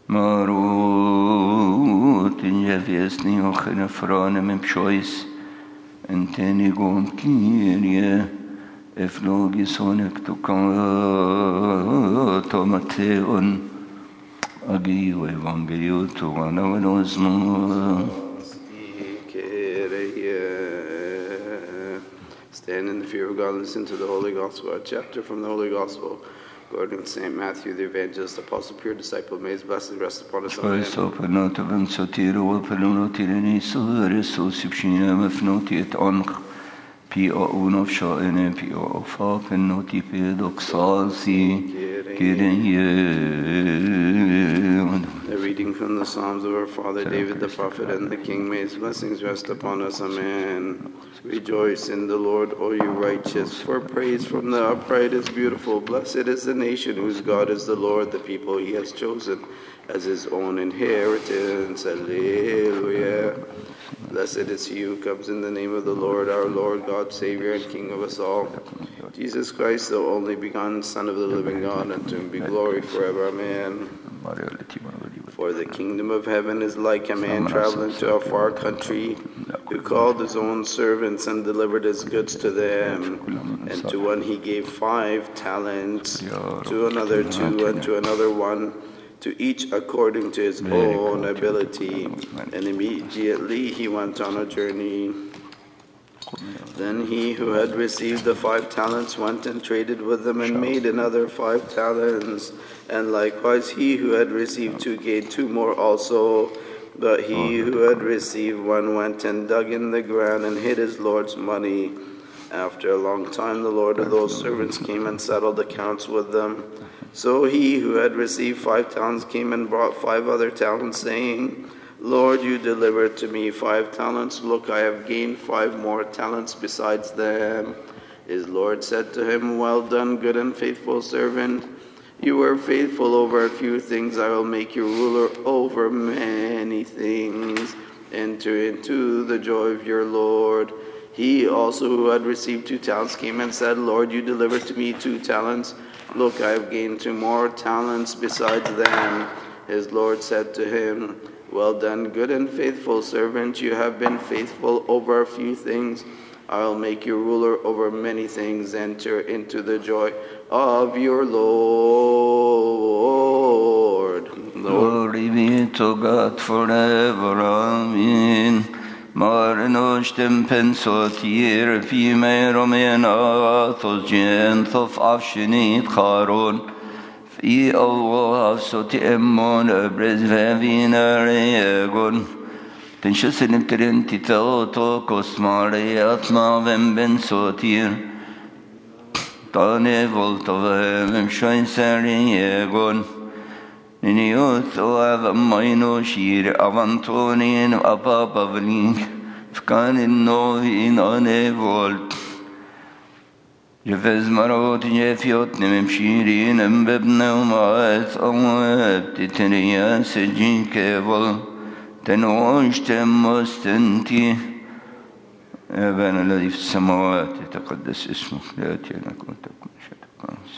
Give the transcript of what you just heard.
Marut in Jeviesni och en frane med psjois en tenigom kirie eflogisonek tomateon agio evangeliu tu anavanozmo. Stand in the fear of God, listen to the Holy Gospel, a chapter from the Holy Gospel according to St. Matthew, the evangelist, apostle, pure disciple, may his blessing rest upon us. Amen. A reading from the Psalms of our Father David the prophet and the King. May his blessings rest upon us. Amen. Rejoice in the Lord, O you righteous, for praise from the upright is beautiful. Blessed is the nation whose God is the Lord, the people he has chosen as his own inheritance. Alleluia. Blessed is he who comes in the name of the Lord, our Lord, God, Savior, and King of us all. Jesus Christ, the only begotten Son of the living God, and to him be glory forever. Amen. For the kingdom of heaven is like a man traveling to a far country, who called his own servants and delivered his goods to them. And to one he gave 5 talents, to another 2, and to another 1, to each according to his own ability. And immediately he went on a journey. Then he who had received the 5 talents went and traded with them and made another 5 talents. And likewise he who had received 2 gained 2 more also. But he who had received 1 went and dug in the ground and hid his Lord's money. After a long time the Lord of those servants came and settled accounts with them. So he who had received 5 talents came and brought 5 other talents, saying, Lord, you delivered to me 5 talents. Look, I have gained 5 more talents besides them. His Lord said to him, Well done, good and faithful servant. You were faithful over a few things. I will make you ruler over many things. Enter into the joy of your Lord. He also who had received 2 talents came and said, Lord, you delivered to me 2 talents. Look, I have gained 2 more talents besides them. His Lord said to him, Well done, good and faithful servant. You have been faithful over a few things. I will make you ruler over many things. Enter into the joy of your Lord. Glory be to God forever. Amen. Marnoshtem pensotir fi meromena thosgentof afshinit charon fi Allah soti emmon brezvevina regon tenshselim terenti to kosmariat mavem ben sotir tane voltovem shoin seriegon Niniut av maino shir avantonin apapavlink fkanin novin ane volt Jefez marot jefiot nem shirin embebne umaet aweb titniya sejin kevol تنوشتم مستنتي أبانا الذي في السماوات يتقدس اسمك لا يأتي لك وتكن شتك